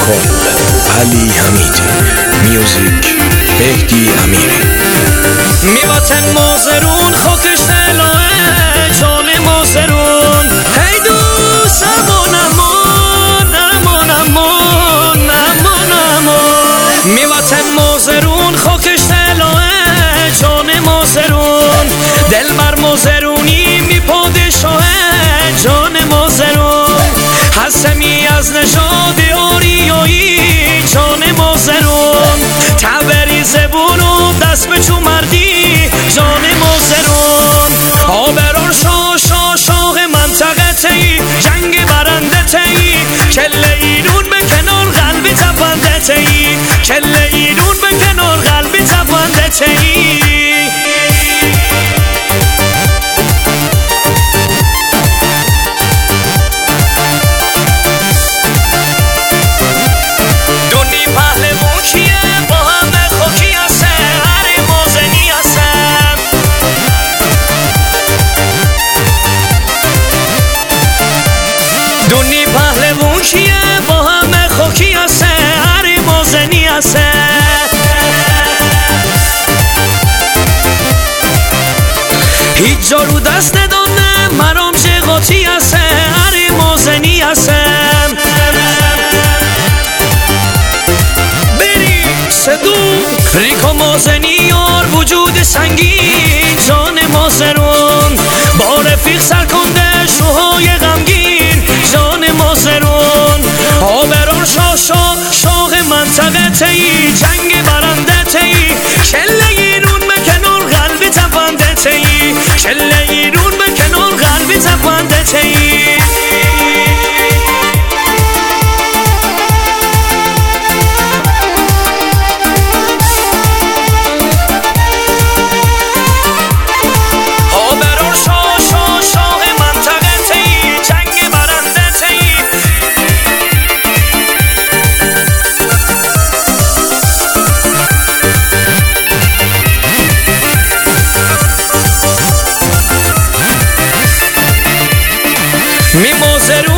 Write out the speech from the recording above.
کل علی حمیدی، میوزیک مهدی امیری. می وطن مازرون خاکش دلاه جان مازرون، هی دوست امان امان امان امان امان امان. می وطن مازرون خاکش دلاه جان مازرون، دل بر مازرونی می پادشاه جان مازرون. هستمی از نژاد آریایی جان مازرون، تبری زبون و دست به چو مردی جان مازرون. آبران شاه منطقه تی، جنگ برنده تی، کل ایرون به کنار قلبی تپنده تی، کل ایرون به کنار قلبی تپنده تی. دونی پهلوون کیه با همه خوکی هسته، هری مازنی هسته. هیچ جا رو دست ندانه مرام جغاتی هسته، هری مازنی هسته. بری صدو ریکا مازنی یار وجود سنگین جان مازرون، با رفیق سرکنده شوهای غمگین جان مازرون. آبران شاه منطقه تی، جنگ برنده تی، کل ایرون به کنار قلبی تپنده تی، کل ایرون به کنار قلبی تپنده تی. می مازرون